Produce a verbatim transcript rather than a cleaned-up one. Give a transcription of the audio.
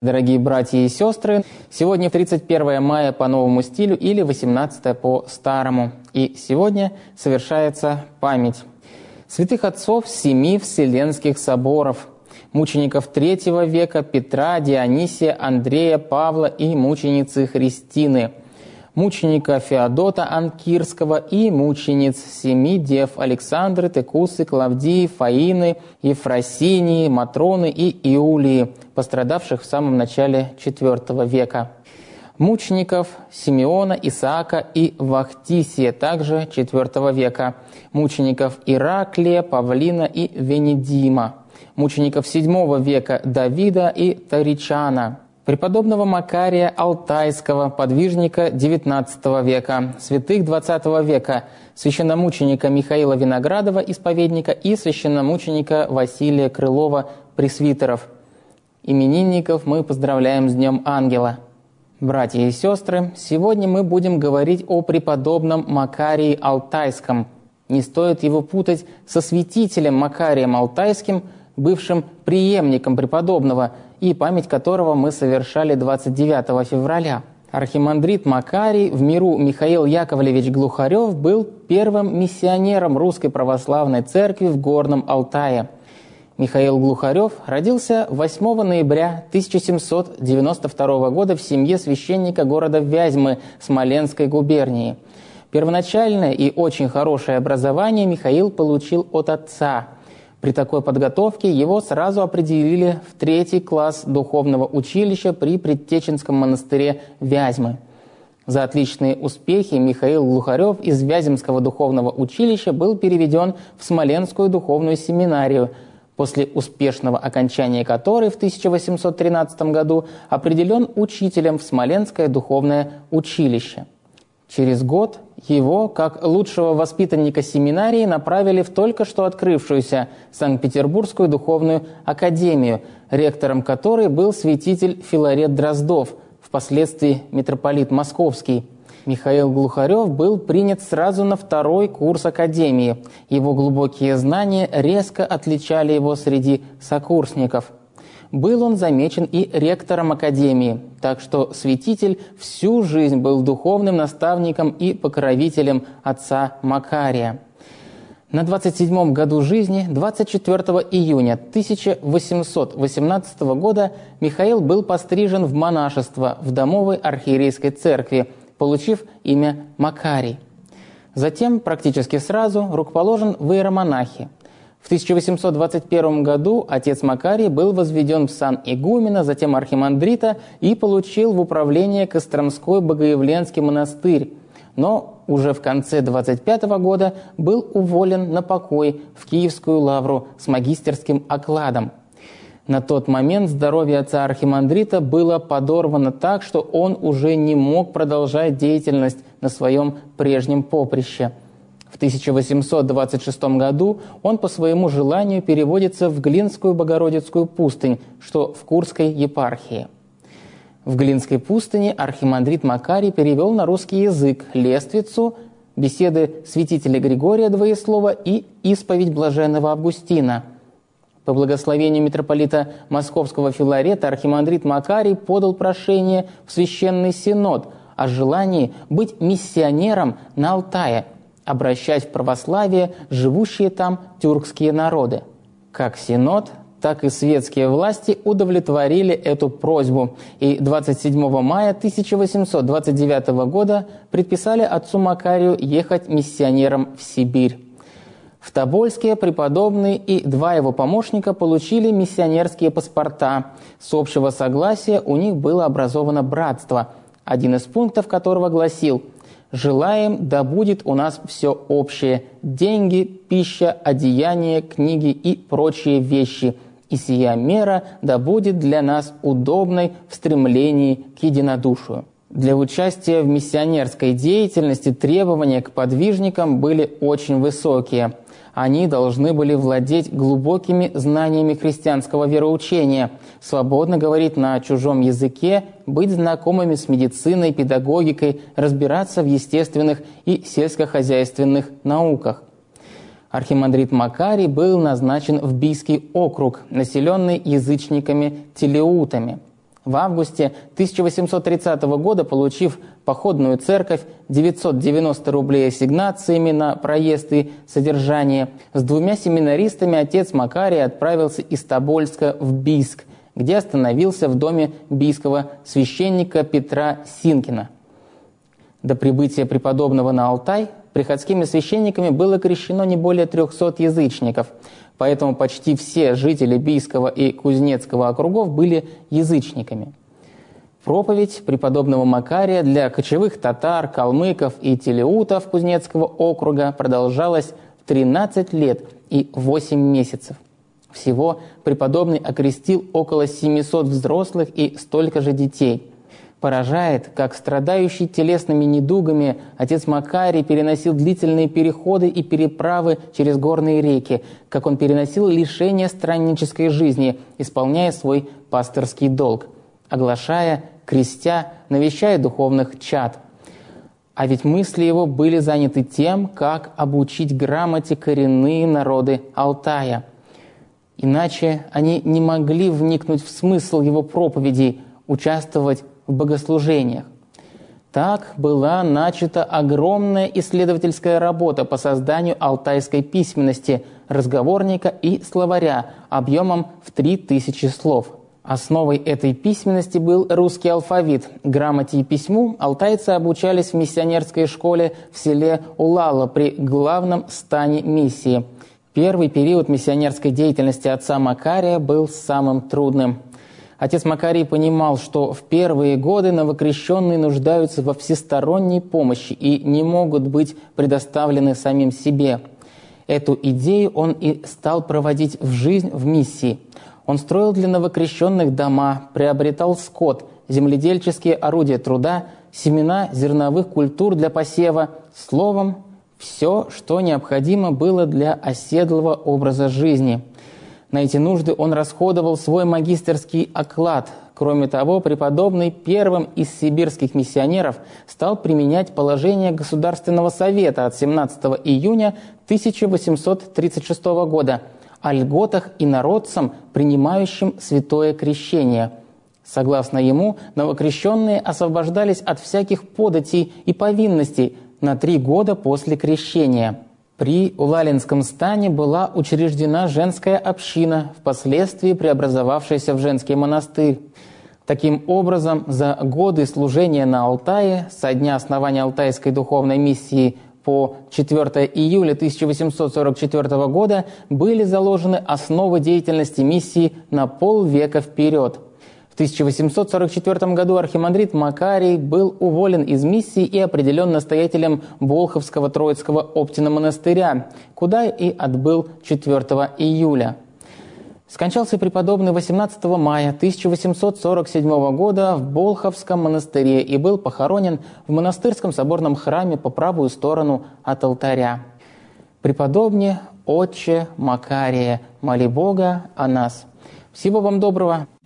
Дорогие братья и сестры, сегодня тридцать первое мая по новому стилю или восемнадцатое по старому. И сегодня совершается память святых отцов семи Вселенских соборов, мучеников третьего века Петра, Дионисия, Андрея, Павла и мученицы Христины, мученика Феодота Анкирского и мучениц семи дев Александры, Текусы, Клавдии, Фаины, Ефросинии, Матроны и Иулии, пострадавших в самом начале четвертого века. Мучеников Симеона, Исаака и Вахтисия, также четвертого века. Мучеников Ираклия, Павлина и Венедима. Мучеников седьмого века Давида и Таричана. Преподобного Макария Алтайского, подвижника девятнадцатого века, святых двадцатого века, священномученика Михаила Виноградова, исповедника, и священномученика Василия Крылова, пресвитеров. Именинников мы поздравляем с Днем Ангела. Братья и сестры, сегодня мы будем говорить о преподобном Макарии Алтайском. Не стоит его путать со святителем Макарием Алтайским, бывшим преемником преподобного, и память которого мы совершали двадцать девятого февраля. Архимандрит Макарий, в миру Михаил Яковлевич Глухарев, был первым миссионером Русской Православной Церкви в Горном Алтае. Михаил Глухарев родился восьмого ноября тысяча семьсот девяносто второго года в семье священника города Вязьмы Смоленской губернии. Первоначальное и очень хорошее образование Михаил получил от отца. При такой подготовке его сразу определили в третий класс духовного училища при Предтеченском монастыре Вязьмы. За отличные успехи Михаил Глухарев из Вяземского духовного училища был переведен в Смоленскую духовную семинарию, после успешного окончания которой в тысяча восемьсот тринадцатом году определен учителем в Смоленское духовное училище. Через год его, как лучшего воспитанника семинарии, направили в только что открывшуюся Санкт-Петербургскую духовную академию, ректором которой был святитель Филарет Дроздов, впоследствии митрополит Московский. Михаил Глухарев был принят сразу на второй курс академии. Его глубокие знания резко отличали его среди сокурсников. Был он замечен и ректором академии, так что святитель всю жизнь был духовным наставником и покровителем отца Макария. На двадцать седьмом году жизни, двадцать четвёртого июня тысяча восемьсот восемнадцатого года, Михаил был пострижен в монашество в Домовой архиерейской церкви, получив имя Макарий. Затем, практически сразу, рукоположен в иеромонахи. В тысяча восемьсот двадцать первом году отец Макарий был возведен в сан игумена, затем архимандрита, и получил в управление Костромской Богоявленский монастырь, но уже в конце двадцать пятого года был уволен на покой в Киевскую лавру с магистерским окладом. На тот момент здоровье отца архимандрита было подорвано так, что он уже не мог продолжать деятельность на своем прежнем поприще. В тысяча восемьсот двадцать шестом году он по своему желанию переводится в Глинскую Богородицкую пустынь, что в Курской епархии. В Глинской пустыне архимандрит Макарий перевел на русский язык лествицу, беседы святителя Григория Двоеслова и исповедь блаженного Августина. По благословению митрополита Московского Филарета архимандрит Макарий подал прошение в Священный Синод о желании быть миссионером на Алтае, обращать в православие живущие там тюркские народы. Как Синод, так и светские власти удовлетворили эту просьбу, и двадцать седьмого мая тысяча восемьсот двадцать девятого года предписали отцу Макарию ехать миссионером в Сибирь. В Тобольске преподобный и два его помощника получили миссионерские паспорта. С общего согласия у них было образовано братство, один из пунктов которого гласил: «Желаем, да будет у нас все общее – деньги, пища, одеяние, книги и прочие вещи, и сия мера да будет для нас удобной в стремлении к единодушию». Для участия в миссионерской деятельности требования к подвижникам были очень высокие. Они должны были владеть глубокими знаниями христианского вероучения, свободно говорить на чужом языке, быть знакомыми с медициной, педагогикой, разбираться в естественных и сельскохозяйственных науках. Архимандрит Макарий был назначен в Бийский округ, населенный язычниками-телеутами. В августе тысяча восемьсот тридцатого года, получив походную церковь, девятьсот девяносто рублей ассигнациями на проезд и содержание, с двумя семинаристами отец Макарий отправился из Тобольска в Бийск, где остановился в доме бийского священника Петра Синкина. До прибытия преподобного на Алтай приходскими священниками было крещено не более трехсот язычников, поэтому почти все жители Бийского и Кузнецкого округов были язычниками. Проповедь преподобного Макария для кочевых татар, калмыков и телеутов Кузнецкого округа продолжалась тринадцать лет и восемь месяцев. Всего преподобный окрестил около семисот взрослых и столько же детей. Поражает, как страдающий телесными недугами отец Макарий переносил длительные переходы и переправы через горные реки, как он переносил лишение страннической жизни, исполняя свой пастырский долг, оглашая, крестя, навещая духовных чад. А ведь мысли его были заняты тем, как обучить грамоте коренные народы Алтая. Иначе они не могли вникнуть в смысл его проповедей, участвовать в богослужениях. Так была начата огромная исследовательская работа по созданию алтайской письменности, разговорника и словаря объемом в три тысячи слов. Основой этой письменности был русский алфавит. Грамоте и письму алтайцы обучались в миссионерской школе в селе Улала при главном стане миссии. Первый период миссионерской деятельности отца Макария был самым трудным. Отец Макарий понимал, что в первые годы новокрещенные нуждаются во всесторонней помощи и не могут быть предоставлены самим себе. Эту идею он и стал проводить в жизнь в миссии. Он строил для новокрещенных дома, приобретал скот, земледельческие орудия труда, семена зерновых культур для посева, словом, все, что необходимо было для оседлого образа жизни. На эти нужды он расходовал свой магистерский оклад. Кроме того, преподобный первым из сибирских миссионеров стал применять положение Государственного совета от семнадцатого июня тысяча восемьсот тридцать шестого года о льготах инородцам, принимающим святое крещение. Согласно ему, новокрещенные освобождались от всяких податей и повинностей на три года после крещения. При Улалинском стане была учреждена женская община, впоследствии преобразовавшаяся в женский монастырь. Таким образом, за годы служения на Алтае, со дня основания Алтайской духовной миссии по четвёртого июля тысяча восемьсот сорок четвёртого года, были заложены основы деятельности миссии на полвека вперед. В тысяча восемьсот сорок четвёртом году архимандрит Макарий был уволен из миссии и определен настоятелем Болховского Троицкого Оптина монастыря, куда и отбыл четвёртого июля. Скончался преподобный восемнадцатого мая тысяча восемьсот сорок седьмого года в Болховском монастыре и был похоронен в монастырском соборном храме по правую сторону от алтаря. Преподобне, отче Макария, моли Бога о нас. Всего вам доброго.